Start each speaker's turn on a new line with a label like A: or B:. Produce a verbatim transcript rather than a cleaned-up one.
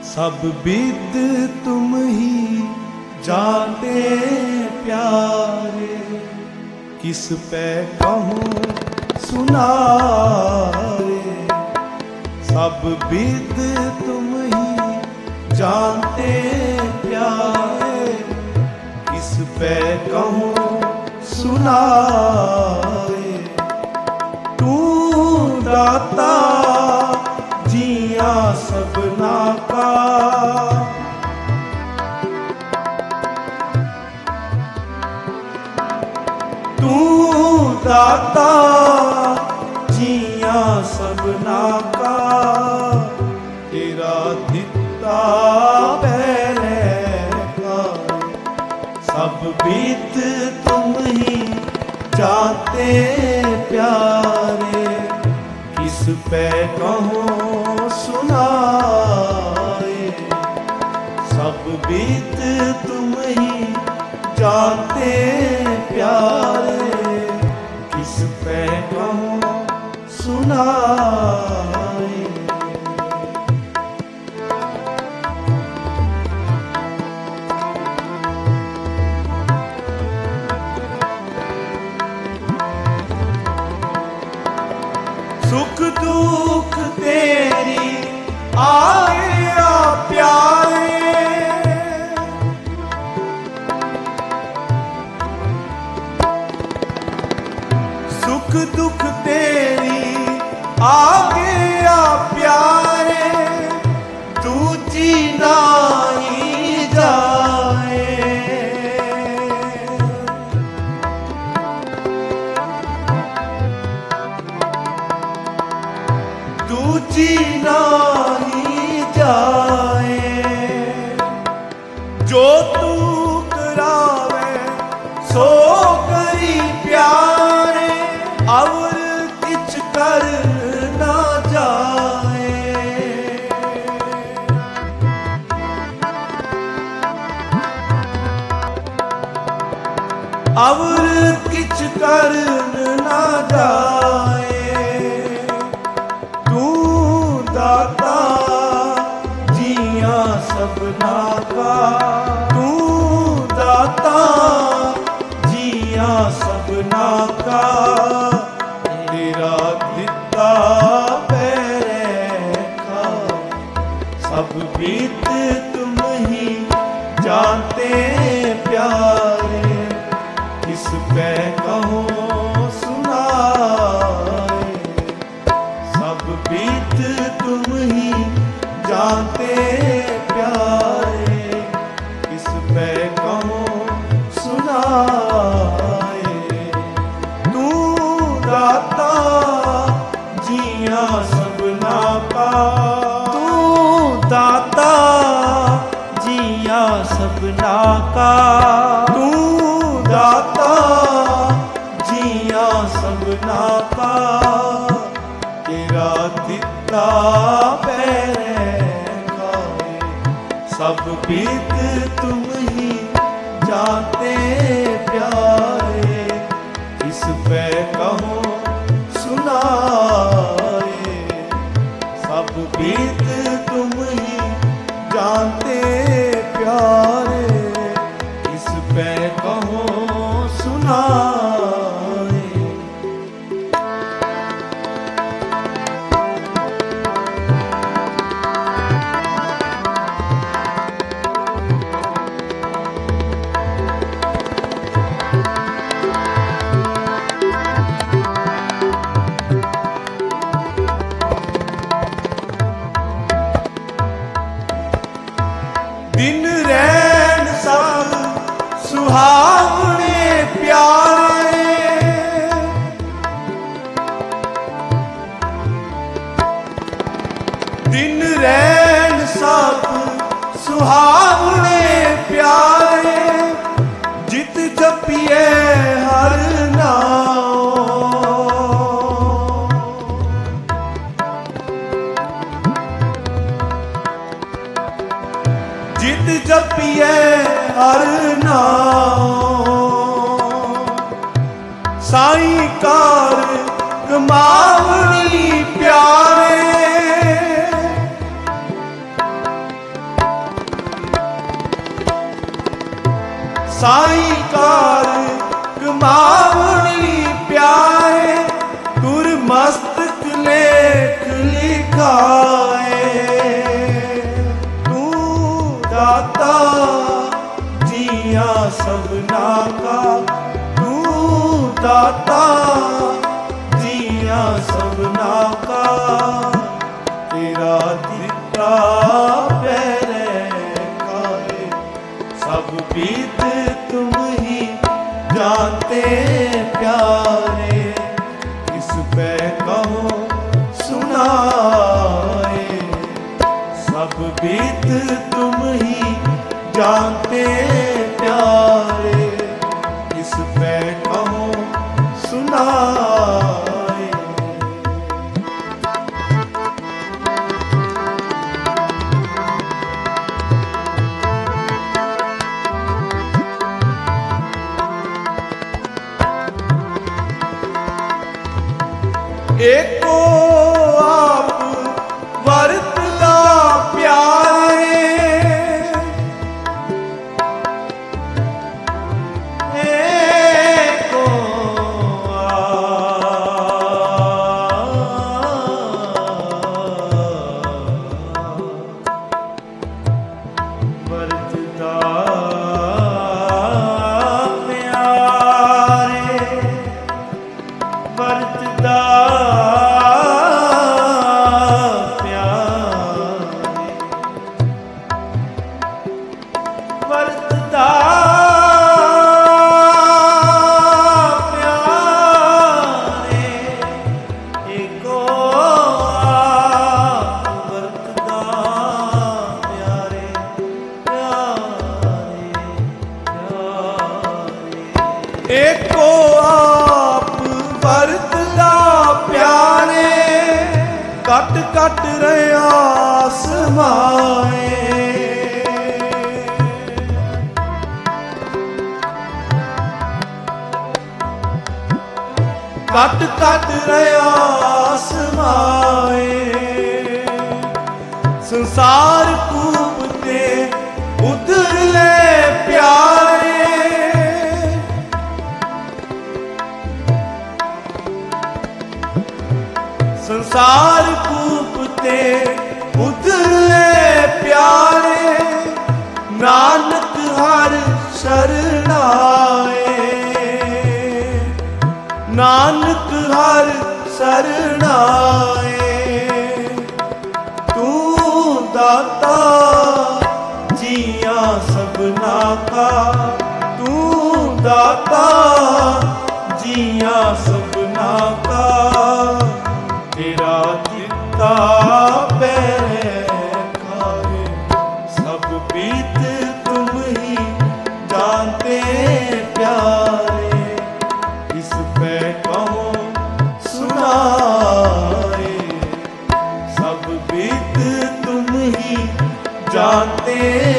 A: सब विद तुम ही जानते प्यारे, किस पे कहूँ सुनारे। सब विद तुम ही जानते प्यारे, किस पे कहूँ सुनारे। तू दाता जिया सबना का, तू दाता जिया सबना का, तेरा दिता पहले का। सब बीत तुम ही जानते प्यारे, किस पे कहूँ सुनाए। सब बीत तुम ही जानते प्यारे, किस पे कहूँ सुनाए। सुख दुख तेरी आया प्यारे, सुख दुख तेरी आगे आ प्यारे। तू जीना ही जाए, तू जीना ही जाए। जो तू करावे सो करी प्यारे, और किछ कर ना जाए। और किछ कर ना जाए। तू दाता जिया सबना का, तू दाता जिया सबना का, तेरा दिता पहले का। सब बीत तुम ही जानते प्यारे, किस पे कहूँ सुनाए। सब बीत तुम ही जानते प्यारे, किस पे कहूँ सुनाए। तू दाता जिया सबना का, तू दाता जिया सबना का, तू दाता जिया सबना का, तेरा दिता पहले का। सब बीत तुम ही जानते प्यारे, किस पे कहूँ सुनाए। सब बीत तुम ही जानते प्यारे, किस पे कहूँ सुनाए। दिन रैन सब सुहावने प्यारे, दिन रैन सब सुहावने प्यारे। जित जपिए हर नाम, जित जपिए हर नाम। साईं कार कमावनी प्यारे, साई कार कमावनी प्यारे, तुर मस्तक लेख लिखाए। तू दाता जिया सबना का, तू दाता जिया सबना का, तेरा दिता पैरे काहे, सब बीत तुम ही जानते प्यारे, किस पे कहो सुनाए। सब बीत तुम ही जानते प्यारे, किस पे कहो सुनाए। एको आप वरतला प्यारे, एको वरतदा प्यारे, वरतदा वरतदा प्यारे, एको आप वरतदा प्यारे, प्यारे प्यारे। एको आप वरतदा प्यारे, कट कट रहा आसमाए। कट कट रहा आसमाए, संसार कूपते उतरले प्यारे। संसार कूपते उतरले प्यारे, नानक हर शरणाए। नानक हर शरणाए। तू दाता जिया सबना का, तू दाता जिया सबना का, तेरा दिता पैरे खाए। सब बीत तुम ही जानते प्यारे, इस पे कहो सुनाए। सब बीत तुम ही जानते